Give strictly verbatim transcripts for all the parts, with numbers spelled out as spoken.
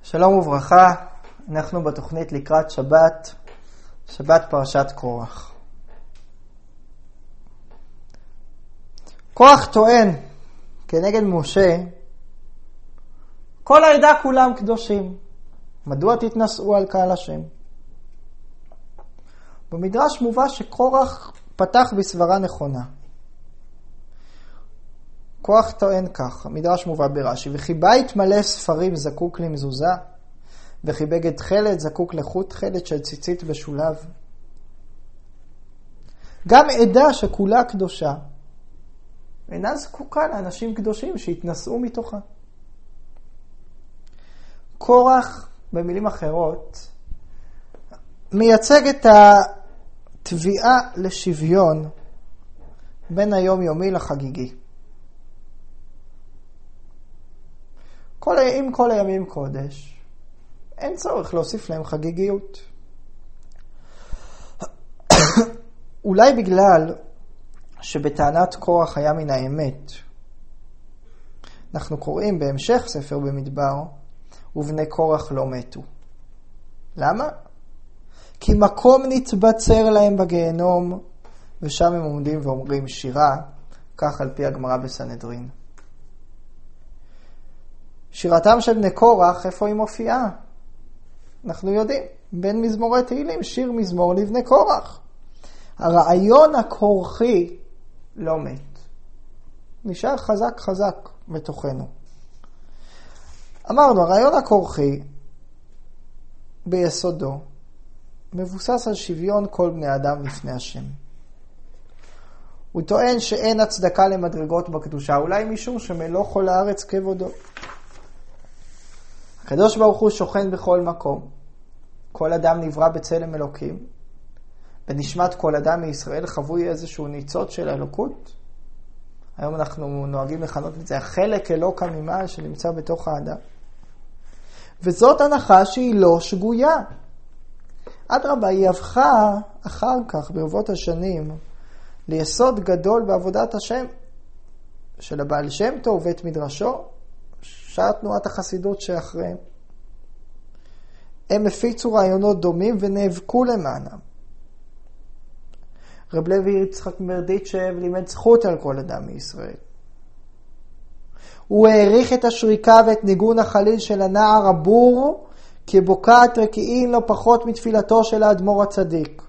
שלום וברכה, אנחנו בתוכנית לקראת שבת, שבת פרשת קורח. קורח טוען כנגד משה, כל העדה כולם קדושים, מדוע תתנשאו על קהל השם? במדרש מובא שקורח פתח בסברה נכונה. קורח טוען כך, המדרש מובא ברש"י, וכי בית מלא ספרים זקוק למזוזה, וכי בגד תכלת זקוק לחוט תכלת של ציצית בשולב. גם עדה שכולה קדושה, אינה זקוקה לאנשים קדושים שהתנשאו מתוכה. קורח, במילים אחרות, מייצג את התביעה לשוויון בין היום-יומי לחגיגי. כל, עם כל הימים קודש, אין צורך להוסיף להם חגיגיות. אולי בגלל שבטענת קורח היה מן האמת. אנחנו קוראים בהמשך ספר במדבר, ובני קורח לא מתו. למה? כי מקום נתבצר להם בגיהנום, ושם הם עומדים ואומרים שירה, כך על פי הגמרא בסנהדרין. שירתם של בני קורח, איפה היא מופיעה? אנחנו יודעים, בין מזמורי תהילים, שיר מזמור לבני קורח. הרעיון הקורחי לא מת. נשאר חזק חזק בתוכנו. אמרנו, הרעיון הקורחי ביסודו מבוסס על שוויון כל בני אדם לפני השם. הוא טוען שאין הצדקה למדרגות בקדושה, אולי משום שמלוא כל הארץ כבודו. הקדוש ברוך הוא שוכן בכל מקום. כל אדם נברא בצלם אלוקים. בנשמת כל אדם מישראל חבוי איזשהו ניצוץ של אלוקות. היום אנחנו נוהגים לכנות את זה החלק אלוקה ממעל שנמצא בתוך האדם. וזאת הנחה שהיא לא שגויה. אדרבה, היא הפכה אחר כך ברבות השנים ליסוד גדול בעבודת השם של הבעל שם טוב ואת מדרשו, שער תנועת החסידות שאחריהם. הם הפיצו רעיונות דומים ונאבקו למענם. רב לוי יצחק מברדיצ'ב לימד זכות על כל אדם מישראל. הוא העריך את השריקה ואת ניגון החליל של הנער הבור, כבוקעת רקיעין לא פחות מתפילתו של האדמו"ר הצדיק.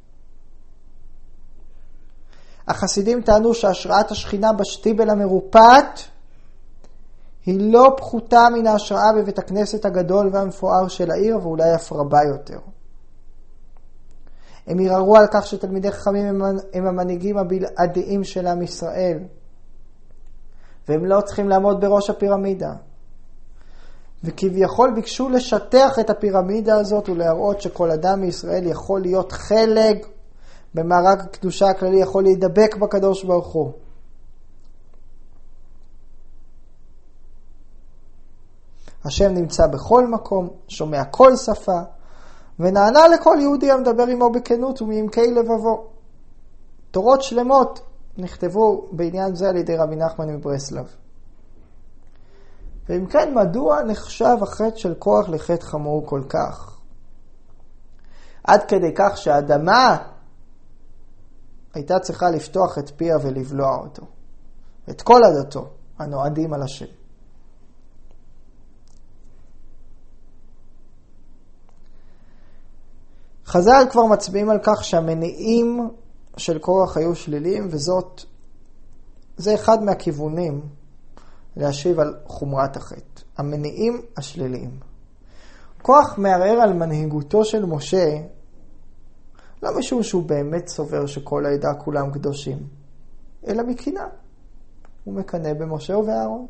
החסידים טענו שהשראת השכינה בשטיבל המרופט היא לא פחותה מן ההשראה בבית הכנסת הגדול והמפואר של העיר, ואולי אף רבה יותר. הם ערערו על כך שתלמידי חכמים הם, הם המנהיגים הבלעדיים של עם ישראל, והם לא צריכים לעמוד בראש הפירמידה. וכביכול ביקשו לשטח את הפירמידה הזאת ולהראות שכל אדם מישראל יכול להיות חלק במארג הקדושה הכללי, יכול להידבק בקדוש ברוך הוא. השם נמצא בכל מקום, שומע כל שפה, ונענה לכל יהודי המדבר עמו בכנות ומעמקי לבבו. תורות שלמות נכתבו בעניין זה על ידי רבי נחמן מברסלב. ואם כן, מדוע נחשב החטא של קורח לחטא חמור כל כך? עד כדי כך שהאדמה הייתה צריכה לפתוח את פיה ולבלוע אותו. את כל עדתו הנועדים על השם. חז"ל כבר מצביעים על כך שהמניעים של קורח היו שליליים, וזאת, זה אחד מהכיוונים להשיב על חומרת החטא. המניעים השליליים. קורח מערער על מנהיגותו של משה, לא משום שהוא באמת סובר שכל העדה כולם קדושים, אלא מקנאה. הוא מקנא במשה ובאהרון.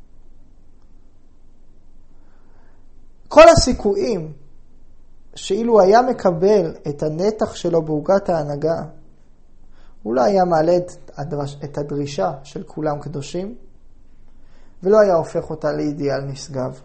כל הסיכויים שאילו היה מקבל את הנתח שלו בעוגת ההנהגה, הוא לא היה מעלה את, הדרש, את הדרישה של כולם קדושים, ולא היה הופך אותה לאידיאל נשגב.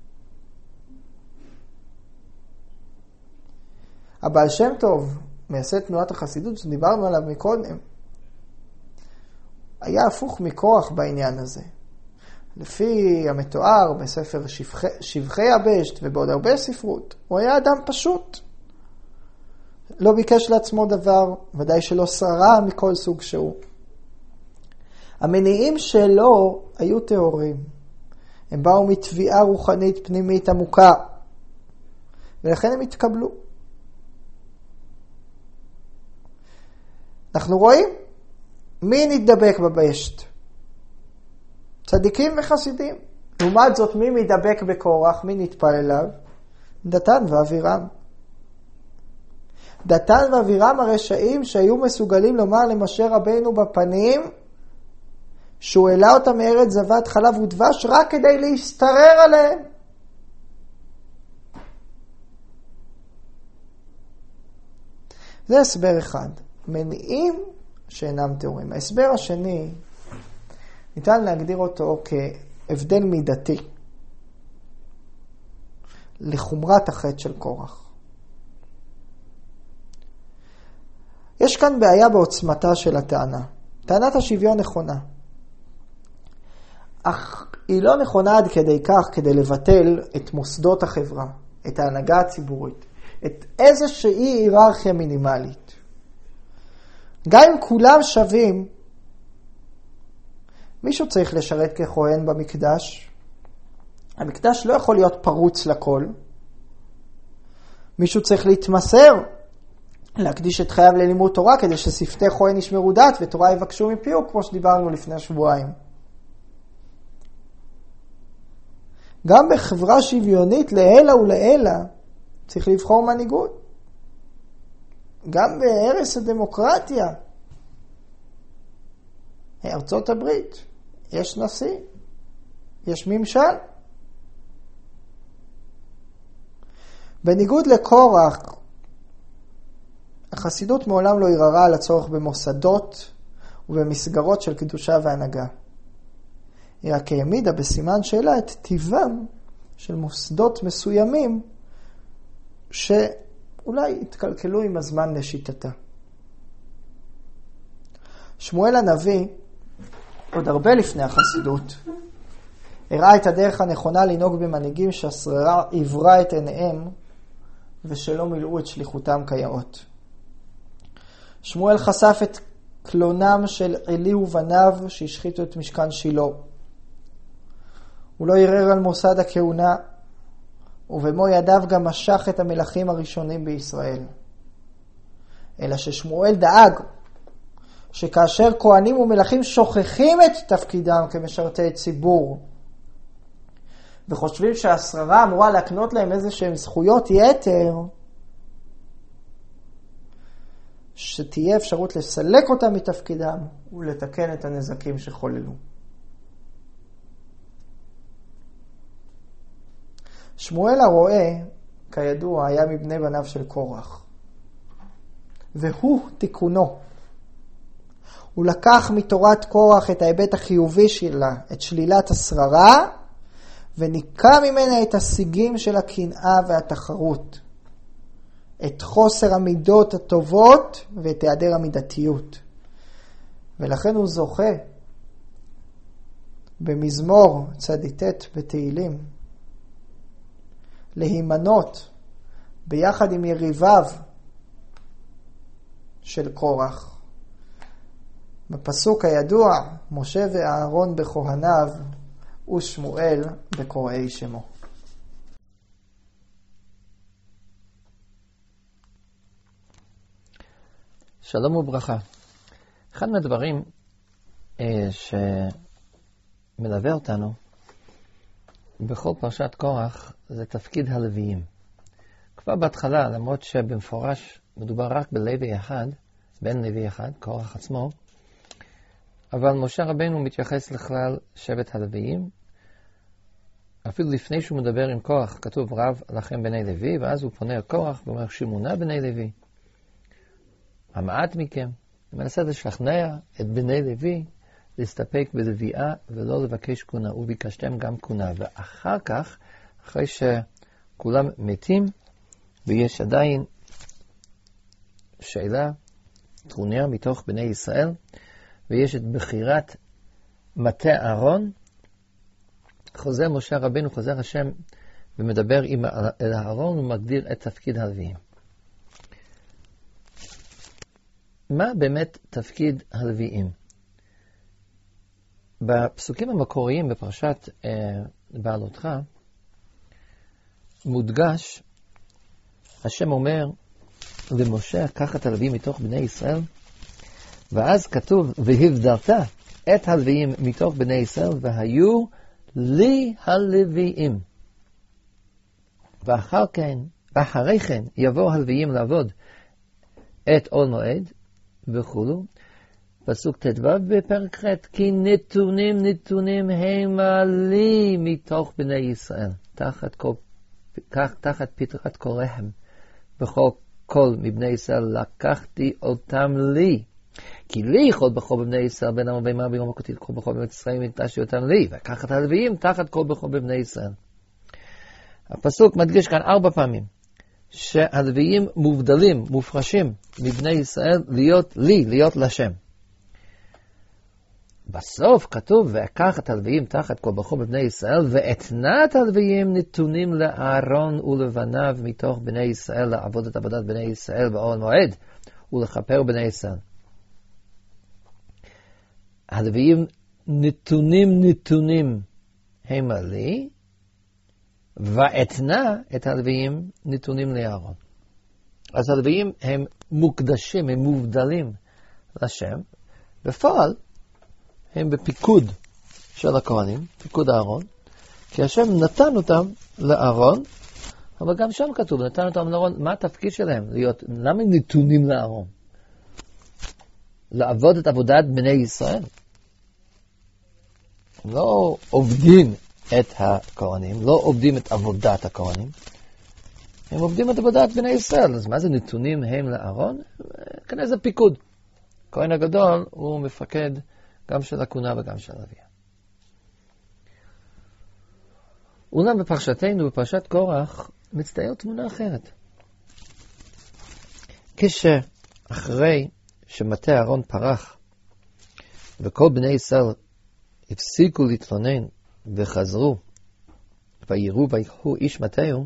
הבעל שם טוב, מייסד תנועת החסידות שדיברנו עליו מקודם, היה הפוך מקורח בעניין הזה. לפי המתואר בספר שבחי, שבחי יבשת ובעוד הרבה ספרות, הוא היה אדם פשוט. לא ביקש לעצמו דבר, ודאי שלא שרה מכל סוג שהוא. המניעים שלו היו טהורים. הם באו מתביעה רוחנית פנימית עמוקה, ולכן הם התקבלו. אנחנו רואים מי נתדבק בבשת? צדיקים וחסידים. לעומת זאת, מי מתדבק בקורח? מי נטפל אליו? דתן ואבירם. דתן ואבירם הרשעים שהיו מסוגלים לומר למשה רבינו בפנים שהוא העלה אותם מארץ זבת חלב ודבש רק כדי להסתרר עליהם. זה הסבר אחד. מניעים שאינם טהורים. ההסבר השני, ניתן להגדיר אותו כהבדל מידתי לחומרת החטא של קורח. יש כאן בעיה בעוצמתה של הטענה. טענת השוויון נכונה. אך היא לא נכונה עד כדי כך כדי לבטל את מוסדות החברה, את ההנהגה הציבורית, את איזושהי היררכיה מינימלית. גם אם כולם שווים, מישהו צריך לשרת ככהן במקדש. המקדש לא יכול להיות פרוץ לכל. מישהו צריך להתמסר, להקדיש את חייו ללימוד תורה, כדי ששפתי כהן ישמרו דת ותורה יבקשו מפיהו, כמו שדיברנו לפני שבועיים. גם בחברה שוויונית לעילה ולעילה צריך לבחור מנהיגות. גם בהרס הדמוקרטיה, ארצות הברית, יש נשיא, יש ממשל. בניגוד לקורח, החסידות מעולם לא ערערה על הצורך במוסדות ובמסגרות של קדושה והנהגה. היא רק העמידה בסימן שאלה את טיבם של מוסדות מסוימים שאולי התקלקלו עם הזמן לשיטתה. שמואל הנביא, עוד הרבה לפני החסידות, הראה את הדרך הנכונה לנהוג במנהיגים שהשררה עברה את עיניהם ושלא מילאו את שליחותם כיאות. שמואל חשף את קלונם של עלי ובניו שהשחיתו את משכן שילה. הוא לא ערער על מוסד הכהונה, ובמו ידיו גם משך את המלכים הראשונים בישראל. אלא ששמואל דאג שכאשר כהנים ומלכים שוכחים את תפקידם כמשרתי ציבור, וחושבים שהשררה אמורה להקנות להם איזה שהם זכויות יתר, שתהיה אפשרות לסלק אותם מתפקידם ולתקן את הנזקים שחוללו. שמואל הרועה, כידוע, היה מבני בניו של קורח. והוא תיקונו. הוא לקח מתורת קורח את ההיבט החיובי שלה, את שלילת השררה, וניקה ממנה את השיגים של הקנאה והתחרות. את חוסר המידות הטובות ואת היעדר המידתיות. ולכן הוא זוכה במזמור צדיטת בתהילים להימנות ביחד עם יריביו של קורח. בפסוק הידוע, משה ואהרון בכהניו ושמואל בקוראי שמו. שלום וברכה. אחד מהדברים אה, שמלווה אותנו בכל פרשת קורח זה תפקיד הלוויים. כבר בהתחלה, למרות שבמפורש מדובר רק בלוי אחד, בן לוי אחד, קורח עצמו, אבל משה רבנו מתייחס לכלל שבט הלוויים, אפילו לפני שהוא מדבר עם קורח, כתוב רב לכם בני לוי, ואז הוא פונה לקורח ואומר שמונה בני לוי. המעט מכם, הוא מנסה לשכנע את בני לוי להסתפק בלוויה ולא לבקש כהונה, וביקשתם גם כהונה. ואחר כך, אחרי שכולם מתים, ויש עדיין שאלה, טרוניה מתוך בני ישראל, ויש את בחירת מטה אהרון, חוזר משה רבינו, חוזר השם, ומדבר עם אל אהרון ומגדיר את תפקיד הלוויים. מה באמת תפקיד הלוויים? בפסוקים המקוריים בפרשת אה, בעלותך, מודגש, השם אומר למשה, קח את הלוויים מתוך בני ישראל, ואז כתוב, והבדלת את הלוויים מתוך בני ישראל, והיו לי הלוויים. ואחר כן, ואחרי כן, יבוא הלוויים לעבוד את עול מועד, וכולו. פסוק תדו בפרק ח' כי נתונים נתונים הם לי מתוך בני ישראל, תחת, כל, תחת פטרת קוריהם, בכל כל מבני ישראל לקחתי אותם לי. כי לי יכול בכל בבני ישראל, בין אמר בימה ביום הכותית, כל בכל בבני ישראל, נטשתי אותם לי, וכך את הלוויים תחת כל בכל בבני ישראל. הפסוק מדגיש כאן ארבע פעמים, שהלוויים מובדלים, מופרשים מבני ישראל להיות לי, להיות לשם. בסוף כתוב, וכך את הלוויים תחת כל בכל בבני ישראל, ואתנת הלוויים נתונים לאהרון ולבניו מתוך בני ישראל, לעבוד את עבודת בני ישראל באוהל מועד, ולכפר בני ישראל. הלוויים נתונים נתונים הם לי, ואתנה את הלוויים נתונים לאהרון. אז הלוויים הם מוקדשים, הם מובדלים לשם. בפועל הם בפיקוד של הכהנים, פיקוד הארון, כי השם נתן אותם לארון, אבל גם שם כתוב, נתן אותם לארון, מה התפקיד שלהם? להיות, למה הם נתונים לארון? לעבוד את עבודת בני ישראל. הם לא עובדים את הכהנים, לא עובדים את עבודת הכהנים, הם עובדים את עבודת בני ישראל. אז מה זה נתונים הם לארון? כנראה זה פיקוד. הכהן הגדול הוא מפקד גם של הכהונה וגם של הלוויה. אולם בפרשתנו, בפרשת קורח, מצטייר תמונה אחרת. כשאחרי שמטה אהרון פרח, וכל בני ישראל הפסיקו להתלונן וחזרו, ויראו ויקחו איש מטהו,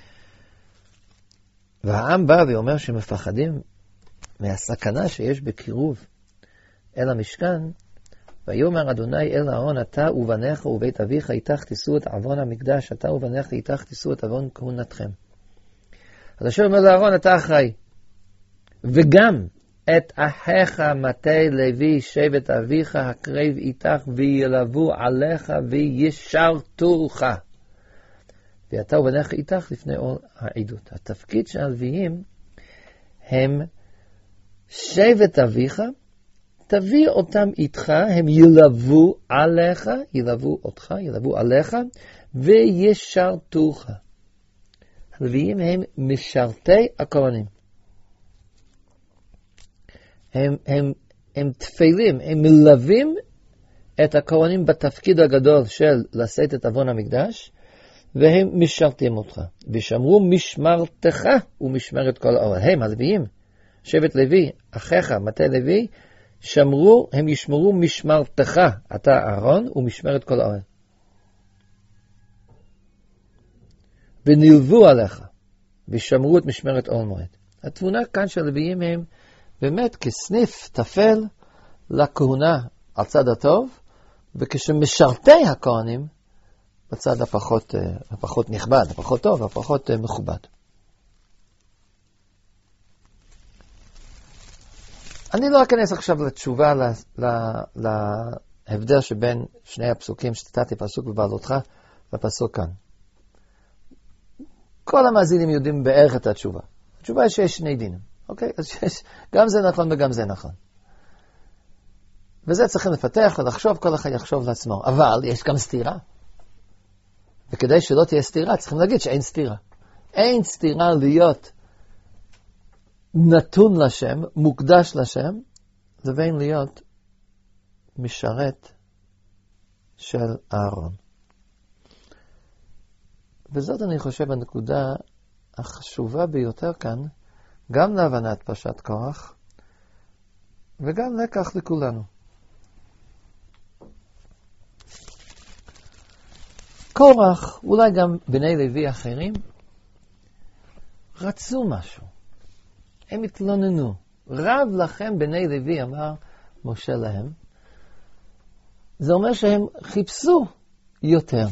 והעם בא ואומר שמפחדים מהסכנה שיש בקירוב אל המשכן, ויאמר אדוני אל אהרון, אתה ובניך ובית אביך איתך תישאו את עוון המקדש, אתה ובניך איתך תישאו את עוון כהונתכם. אז השם אומר לאהרון, אתה אחראי, וגם את אחיך מטה לוי שבט אביך הקרב איתך וילבו עליך וישרתוך, ואתה ובניך איתך לפני אור העדות. התפקיד של הלוויים הם שבט אביך, תביא אותם איתך, הם ילבו עליך, ילבו אותך, ילבו עליך, וישרתוך. הלוויים הם משרתי הכהנים. הם, הם, הם תפלים, הם מלווים את הכהנים בתפקיד הגדול של לשאת את עוון המקדש, והם משרתים אותך. ושמרו משמרתך ומשמרת כל האוהל. הם הלוויים, שבט לוי, אחיך, מטה לוי, שמרו, הם ישמרו משמרתך, אתה אהרון, ומשמרת כל האוהל. ונלוו עליך, ושמרו את משמרת אוהל מועד. התמונה כאן של הלוויים הם באמת כסניף תפל לכהונה על צד הטוב, וכשמשרתי הכהנים בצד הפחות, הפחות נכבד, הפחות טוב, הפחות מכובד. אני לא אכנס עכשיו לתשובה להבדל שבין שני הפסוקים שציטטתי, פסוק בבעלותך לפסוק כאן. כל המאזינים יודעים בערך את התשובה. התשובה היא שיש שני דינים. אוקיי? אז שיש, גם זה נכון וגם זה נכון. וזה צריכים לפתח ולחשוב, כל אחד יחשוב לעצמו. אבל יש גם סתירה. וכדי שלא תהיה סתירה, צריכים להגיד שאין סתירה. אין סתירה להיות נתון לשם, מוקדש לשם, לבין להיות משרת של אהרון. וזאת אני חושב הנקודה החשובה ביותר כאן, גם להבנת פרשת קורח, וגם לקח לכולנו. קורח, אולי גם בני לוי אחרים, רצו משהו. הם התלוננו. רב לכם בני לוי, אמר משה להם. זה אומר שהם חיפשו יותר.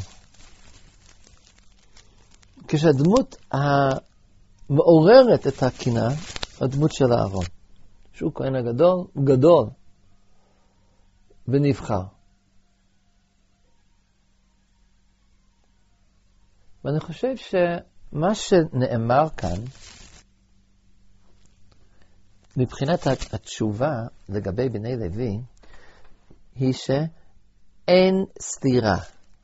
כשהדמות המעוררת את הקנאה, הדמות של אהרון, שהוא כהן הגדול, גדול ונבחר. ואני חושב שמה שנאמר כאן, מבחינת התשובה לגבי בני לוי, היא שאין סתירה.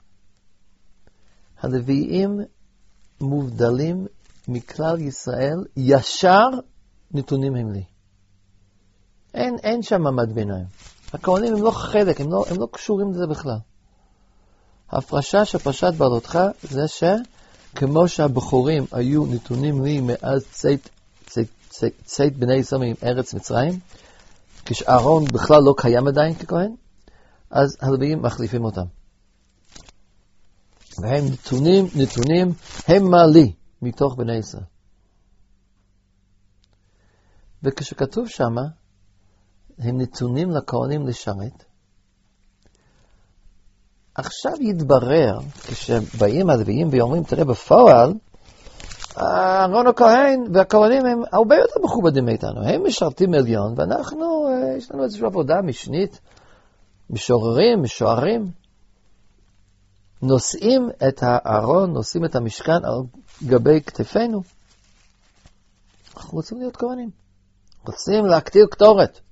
הלוויים מובדלים מכלל ישראל, ישר נתונים הם לי. אין, אין שם מעמד ביניים. הכהנים הם לא חלק, הם לא, הם לא קשורים לזה בכלל. ההפרשה של פרשת בעלותך זה שכמו שהבחורים היו נתונים לי מאז צאת, צאת, צאת, צאת בני ישראל מארץ מצרים, כשאהרון בכלל לא קיים עדיין ככהן, אז הלוויים מחליפים אותם. והם נתונים, נתונים, הם מה לי מתוך בני ישראל. וכשכתוב שמה, הם נתונים לכהנים לשרת, עכשיו יתברר, כשבאים הלוויים ואומרים, תראה בפועל, אהרון הכהן והכהנים הם הרבה יותר מכובדים מאיתנו. הם משרתים עליון, ואנחנו, יש לנו איזושהי עבודה משנית, משוררים, משוערים. נושאים את הארון, נושאים את המשכן על גבי כתפינו. אנחנו רוצים להיות כהנים. רוצים להקטיר קטורת.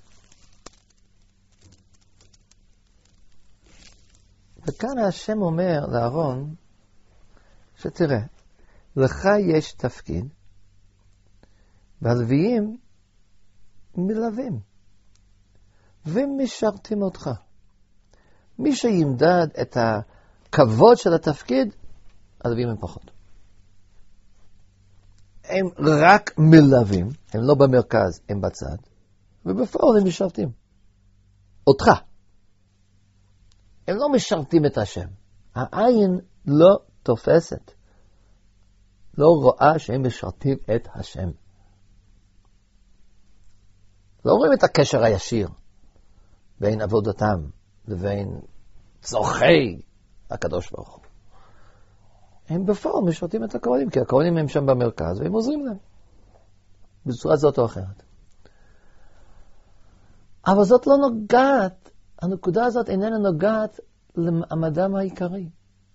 וכאן השם אומר לארון, שתראה, לך יש תפקיד, והלוויים מלווים, ומשרתים אותך. מי שימדד את הכבוד של התפקיד, הלוויים הם פחות. הם רק מלווים, הם לא במרכז, הם בצד, ובפועל הם משרתים. אותך. הם לא משרתים את השם. העין לא תופסת. לא רואה שהם משרתים את השם. לא רואים את הקשר הישיר בין עבודתם לבין צורכי הקדוש ברוך הוא. הם בפועל משרתים את הכהנים, כי הכהנים הם שם במרכז והם עוזרים להם. בצורה זאת או אחרת. אבל זאת לא נוגעת, הנקודה הזאת איננה נוגעת למעמדם העיקרי.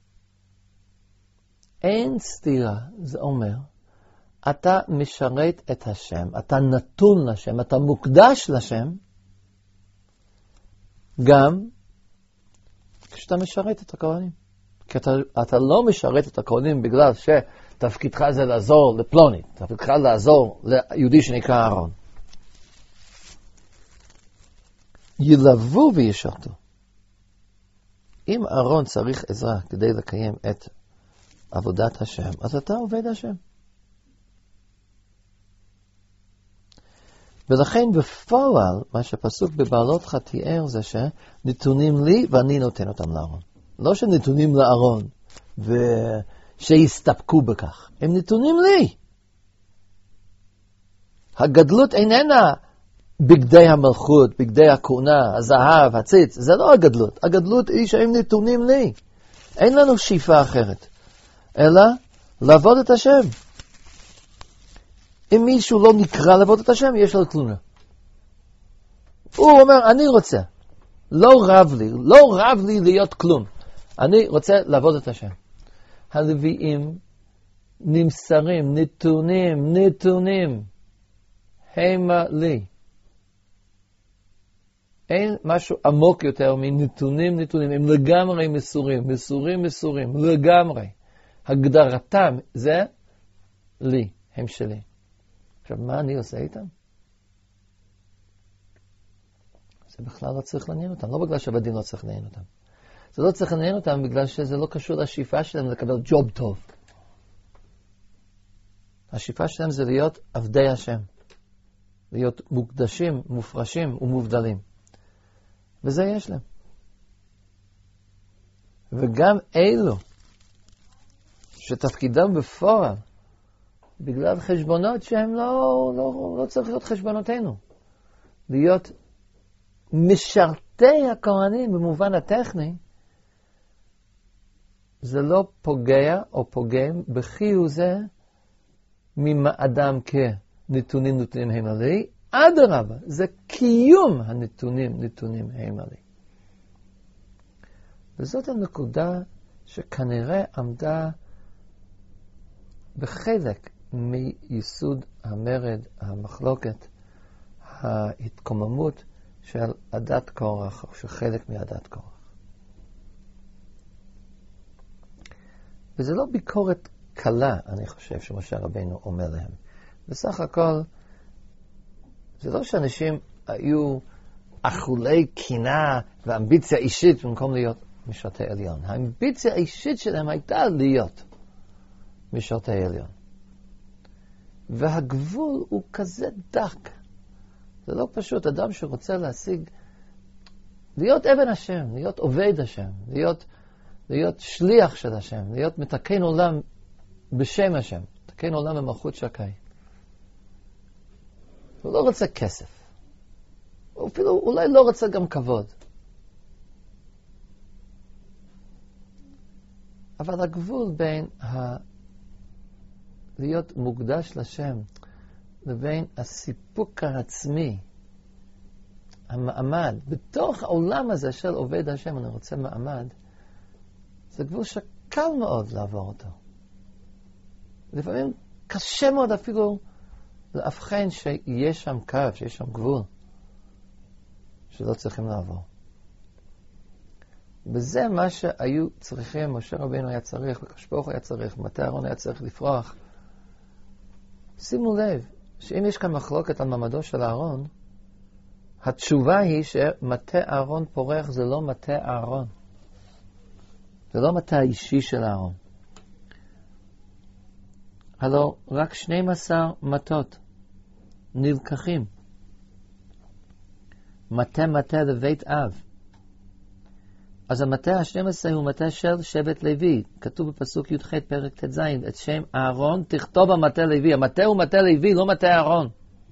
אין סתירה, זה אומר, אתה משרת את השם, אתה נתון לשם, אתה מוקדש לשם, גם כשאתה משרת את הכהנים. כי אתה, אתה לא משרת את הכהנים בגלל שתפקידך זה לעזור לפלוני, תפקידך לעזור ליהודי שנקרא אהרון. ילוו וישרתו. אם אהרון צריך עזרה כדי לקיים את עבודת השם, אז אתה עובד השם. ולכן בפועל, מה שפסוק בבעלותך תיאר זה שנתונים לי ואני נותן אותם לאהרון. לא שנתונים לאהרון ושיסתפקו בכך. הם נתונים לי. הגדלות איננה בגדי המלכות, בגדי הכהונה, הזהב, הציץ. זה לא הגדלות. הגדלות היא שהם נתונים לי. אין לנו שאיפה אחרת. אלא לעבוד את השם. אם מישהו לא נקרא לעבוד את השם, יש לו תלונה. הוא אומר, אני רוצה. לא רב לי, לא רב לי להיות כלום. אני רוצה לעבוד את השם. הלוויים נמסרים, נתונים, נתונים. המה לי. אין משהו עמוק יותר מנתונים, נתונים. הם לגמרי מסורים, מסורים, מסורים, לגמרי. הגדרתם זה לי, הם שלי. עכשיו, מה אני עושה איתם? זה בכלל לא צריך לעניין אותם. לא בגלל שהבדין לא צריך לעניין אותם. זה לא צריך לעניין אותם בגלל שזה לא קשור לשאיפה שלהם לקבל ג'וב טוב. השאיפה שלהם זה להיות עבדי השם. להיות מוקדשים, מופרשים ומובדלים. וזה יש להם. וגם אלו שתפקידם בפועל, בגלל חשבונות שהם לא, לא, לא צריך להיות חשבונותינו. להיות משרתי הכהנים במובן הטכני, זה לא פוגע או פוגם בכיו זה ממאדם כנתונים נתונים הם עלי, אדרבה, זה קיום הנתונים נתונים הם עלי. וזאת הנקודה שכנראה עמדה בחלק מיסוד המרד, המחלוקת, ההתקוממות של עדת קורח, או של חלק מעדת קורח. וזה לא ביקורת קלה, אני חושב, שמשה רבינו אומר להם. בסך הכל, זה לא שאנשים היו אכולי קינה ואמביציה אישית במקום להיות משרתי עליון. האמביציה האישית שלהם הייתה להיות משרתי עליון. והגבול הוא כזה דק. זה לא פשוט. אדם שרוצה להשיג, להיות אבן השם, להיות עובד השם, להיות, להיות שליח של השם, להיות מתקן עולם בשם השם, מתקן עולם במלכות שקי. הוא לא רוצה כסף. הוא אפילו אולי לא רוצה גם כבוד. אבל הגבול בין ה... להיות מוקדש לשם לבין הסיפוק העצמי, המעמד, בתוך העולם הזה של עובד השם, אני רוצה מעמד, זה גבול שקל מאוד לעבור אותו. לפעמים קשה מאוד אפילו להבחן שיש שם קו, שיש שם גבול, שלא צריכים לעבור. וזה מה שהיו צריכים, משה רבינו היה צריך, וקדוש ברוך הוא היה צריך, מטה אהרון היה צריך לפרוח. שימו לב, שאם יש כאן מחלוקת על מעמדו של אהרון, התשובה היא שמטה אהרון פורח זה לא מטה אהרון. זה לא מטה האישי של אהרון. הלא רק שנים עשר מטות נלקחים. מטה מטה לבית אב. אז המטה ה-שנים עשר הוא מטה של שבט לוי. כתוב בפסוק י"ח פרק ט"ז, את שם אהרון תכתוב במטה לוי. המטה הוא מטה לוי, לא מטה אהרון.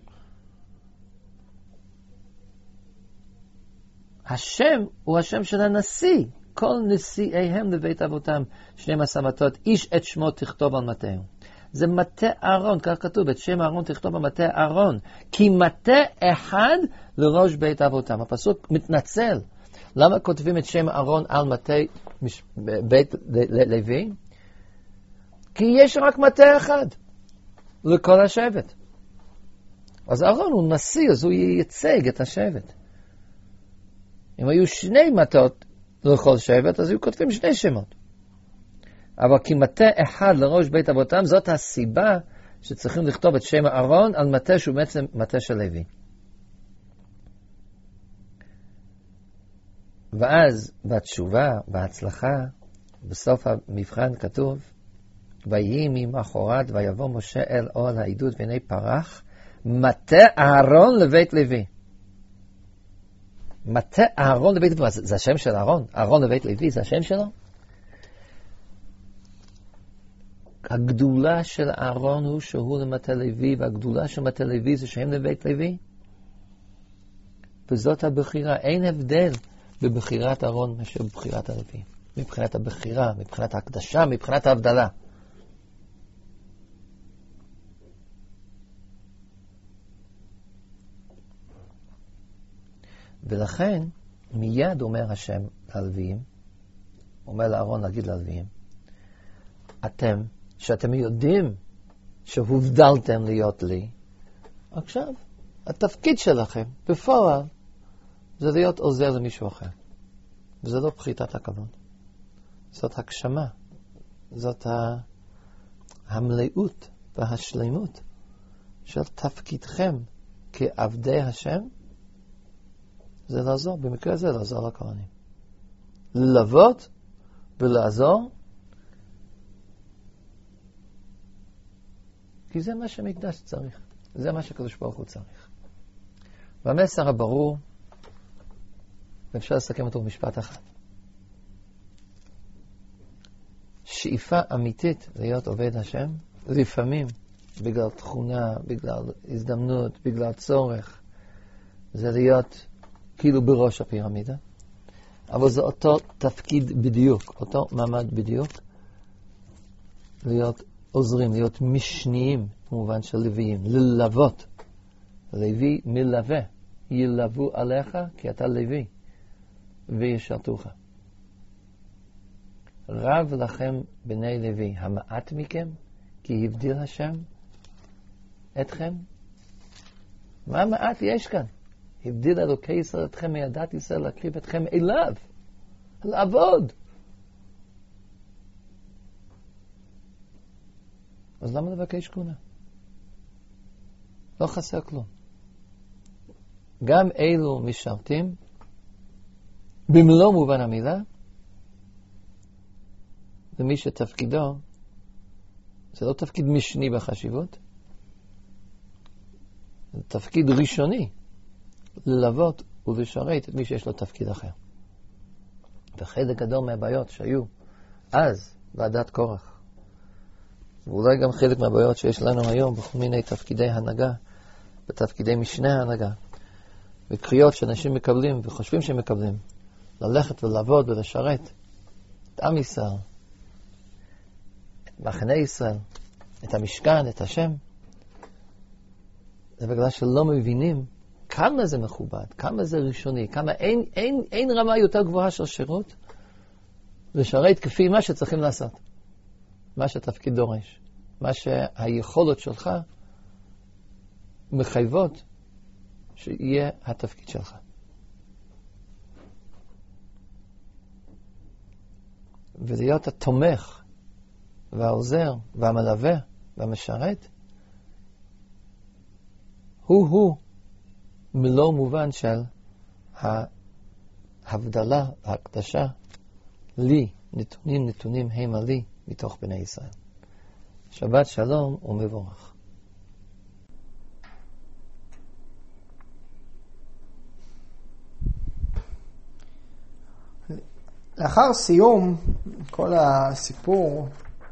השם הוא השם של הנשיא. כל נשיאיהם לבית אבותם, שנים עשר מטות, איש את שמו תכתוב על מטהו. זה מטה אהרון, כך כתוב, את שם אהרון תכתוב במטה אהרון. כי מטה אחד לראש בית אבותם. הפסוק מתנצל. למה כותבים את שם אהרון על מטה בית לוי? כי יש רק מטה אחד לכל השבט. אז אהרון הוא נשיא, אז הוא ייצג את השבט. אם היו שני מטות לכל שבט, אז היו כותבים שני שמות. אבל כי מטה אחד לראש בית אבותם, זאת הסיבה שצריכים לכתוב את שם אהרון על מטה שהוא בעצם מטה של לוי. ואז בתשובה, בהצלחה, בסוף המבחן כתוב, ויהי ממחרת ויבוא משה אל אוהל העדות והנה פרח, מטה אהרון לבית לוי. מטה אהרון לבית לוי, זה, זה השם של אהרון? אהרון לבית לוי, זה השם שלו? הגדולה של אהרון הוא שהוא למטה לוי, והגדולה של מטה לוי זה שם לבית לוי. וזאת הבחירה, אין הבדל בבחירת אהרון מאשר בבחירת הלוי. מבחינת הבחירה, מבחינת ההקדשה, מבחינת ההבדלה. ולכן מיד אומר השם ללוויים, אומר לאהרון להגיד ללוויים, אתם, שאתם יודעים שהובדלתם להיות לי, עכשיו התפקיד שלכם בפועל זה להיות עוזר למישהו אחר. וזה לא פחיתת הכבוד. זאת הגשמה. זאת המלאות והשלמות של תפקידכם כעבדי השם. זה לעזור, במקרה הזה לעזור לכהנים. ללוות ולעזור, כי זה מה שמקדש צריך. זה מה שקדוש ברוך הוא צריך. והמסר הברור, ואפשר לסכם אותו במשפט אחד. שאיפה אמיתית להיות עובד השם, לפעמים בגלל תכונה, בגלל הזדמנות, בגלל צורך, זה להיות כאילו בראש הפירמידה, אבל זה אותו תפקיד בדיוק, אותו מעמד בדיוק, להיות עוזרים, להיות משניים, במובן של לוויים, ללוות. לוי מלווה, ילוו עליך כי אתה לוי, וישרתוך. רב לכם בני לוי, המעט מכם, כי הבדיל השם אתכם. מה מעט יש כאן? הבדיל אלוקי ישראל אתכם מידת ישראל להקריב אתכם אליו, לעבוד. אז למה לבקש כהונה? לא חסר כלום. גם אלו משרתים, במלוא מובן המילה, ומי שתפקידו, זה לא תפקיד משני בחשיבות, זה תפקיד ראשוני, ללוות ולשרת את מי שיש לו תפקיד אחר. וחלק גדול מהבעיות שהיו אז ועדת קורח, ואולי גם חלק מהבעיות שיש לנו היום בכל מיני תפקידי הנהגה, בתפקידי משנה ההנהגה, וקריאות שאנשים מקבלים וחושבים שהם מקבלים, ללכת ולעבוד ולשרת את עם ישראל, את מחנה ישראל, את המשכן, את השם, זה בגלל שלא מבינים כמה זה מכובד, כמה זה ראשוני, כמה אין, אין, אין רמה יותר גבוהה של שירות לשרת כפי מה שצריכים לעשות, מה שהתפקיד דורש, מה שהיכולות שלך מחייבות שיהיה התפקיד שלך. ולהיות התומך והעוזר והמלווה והמשרת הוא-הוא מלוא מובן של ההבדלה, ההקדשה, לי, נתונים נתונים הם לי מתוך בני ישראל. שבת שלום ומבורך. לאחר סיום כל הסיפור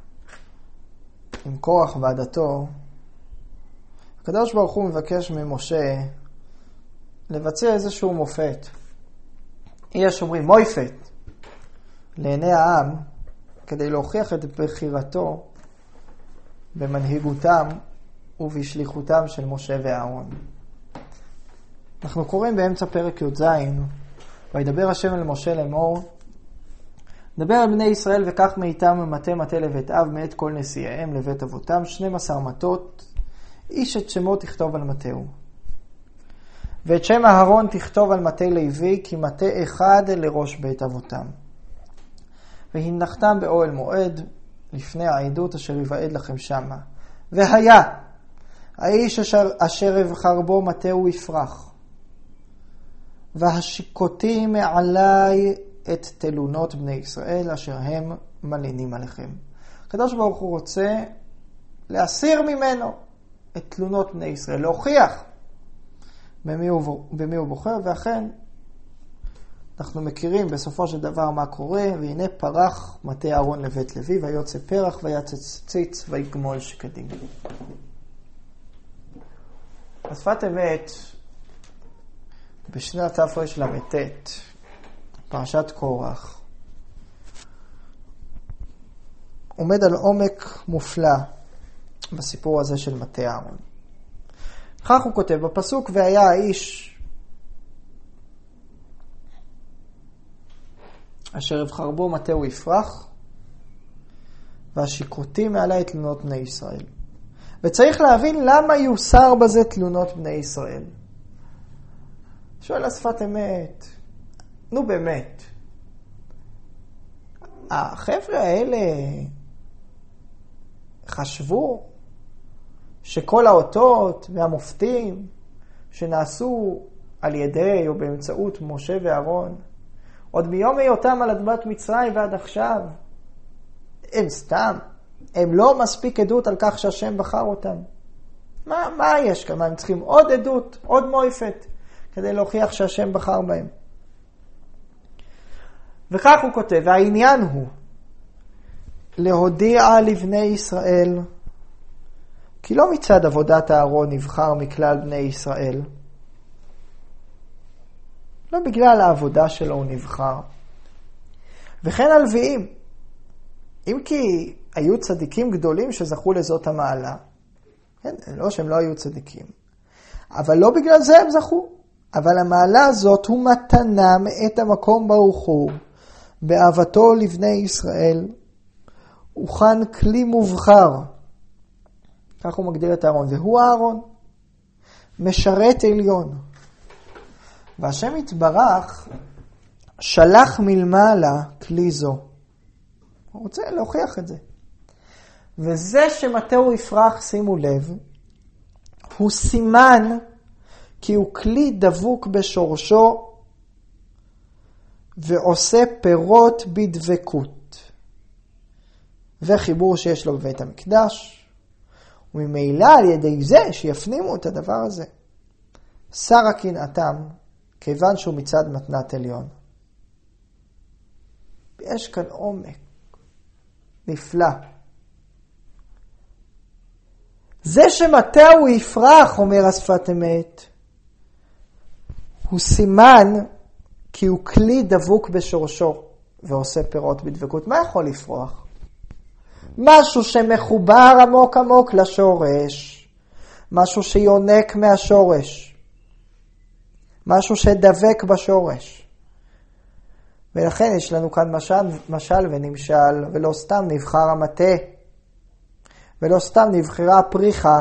עם קורח ועדתו, הקדוש ברוך הוא מבקש ממשה לבצע איזשהו מופת. יש אומרים מויפת לעיני העם, כדי להוכיח את בחירתו במנהיגותם ובשליחותם של משה ואהרון. אנחנו קוראים באמצע פרק י"ז, וידבר השם אל משה לאמור, דבר על בני ישראל וקח מאיתם מטה מטה לבית אב מאת כל נשיאיהם לבית אבותם, שנים עשר מטות, איש את שמו תכתוב על מטהו. ואת שם אהרון תכתוב על מטה לוי, כי מטה אחד לראש בית אבותם. והנחתם באוהל מועד לפני העדות אשר יבעד לכם שמה. והיה האיש אשר, אשר אבחר בו מטהו יפרח, והשיקותי מעלי את תלונות בני ישראל אשר הם מלינים עליכם. הקדוש ברוך הוא רוצה להסיר ממנו את תלונות בני ישראל, להוכיח במי הוא, במי הוא בוחר, ואכן אנחנו מכירים בסופו של דבר מה קורה, והנה פרח מטה אהרון לבית לוי, ויוצא פרח ויצץ ציץ ויגמול שקדים. השפת אמת בשנת תרל"ט, פרשת קורח, עומד על עומק מופלא בסיפור הזה של מטה אהרון. כך הוא כותב בפסוק, והיה האיש אשר אבחר בו מטהו יפרח, והשיקותי מעלי תלונות בני ישראל. וצריך להבין למה יוסר בזה תלונות בני ישראל. שואל השפת אמת, נו באמת, החבר'ה האלה חשבו שכל האותות והמופתים שנעשו על ידי או באמצעות משה ואהרון, עוד מיום היותם על אדמת מצרים ועד עכשיו, הם סתם, הם לא מספיק עדות על כך שהשם בחר אותם. מה, מה יש כאן? הם צריכים עוד עדות, עוד מויפת, כדי להוכיח שהשם בחר בהם. וכך הוא כותב, והעניין הוא להודיע לבני ישראל, כי לא מצד עבודת הארון נבחר מכלל בני ישראל, לא בגלל העבודה שלו הוא נבחר. וכן הלוויים, אם כי היו צדיקים גדולים שזכו לזאת המעלה, כן? לא שהם לא היו צדיקים, אבל לא בגלל זה הם זכו. אבל המעלה הזאת הוא מתנה מאת המקום ברוך הוא, באהבתו לבני ישראל, הוכן כלי מובחר, כך הוא מגדיר את הארון, והוא הארון, משרת עליון. והשם יתברך שלח מלמעלה כלי זו. הוא רוצה להוכיח את זה. וזה שמטהו יפרח, שימו לב, הוא סימן כי הוא כלי דבוק בשורשו ועושה פירות בדבקות. וחיבור שיש לו בבית המקדש, וממילא על ידי זה שיפנימו את הדבר הזה. שרה קנאתם, כיוון שהוא מצד מתנת עליון. יש כאן עומק נפלא. זה שמטהו יפרח, אומר השפת אמת, הוא סימן כי הוא כלי דבוק בשורשו ועושה פירות בדבקות. מה יכול לפרוח? משהו שמחובר עמוק עמוק לשורש, משהו שיונק מהשורש, משהו שדבק בשורש. ולכן יש לנו כאן משל, משל ונמשל, ולא סתם נבחר המטה, ולא סתם נבחרה הפריחה.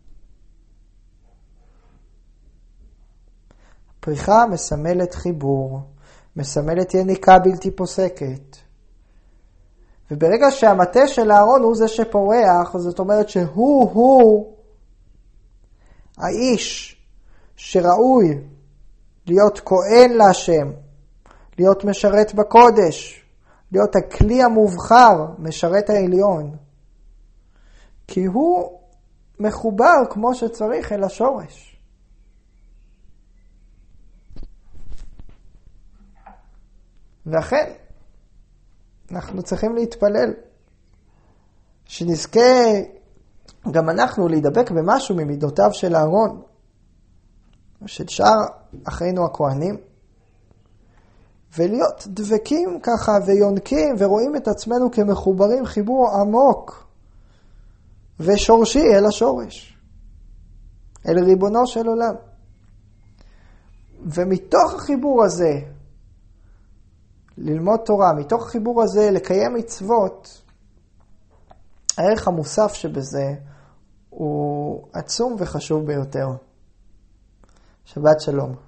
הפריחה מסמלת חיבור, מסמלת יניקה בלתי פוסקת. וברגע שהמטה של הארון הוא זה שפורח, זאת אומרת שהוא הוא האיש שראוי להיות כהן להשם, להיות משרת בקודש, להיות הכלי המובחר, משרת העליון. כי הוא מחובר כמו שצריך אל השורש. ואכן, אנחנו צריכים להתפלל, שנזכה גם אנחנו להידבק במשהו ממידותיו של הארון, של שאר אחינו הכהנים, ולהיות דבקים ככה ויונקים ורואים את עצמנו כמחוברים חיבור עמוק ושורשי אל השורש, אל ריבונו של עולם. ומתוך החיבור הזה ללמוד תורה, מתוך החיבור הזה לקיים מצוות, הערך המוסף שבזה הוא עצום וחשוב ביותר. שבת שלום.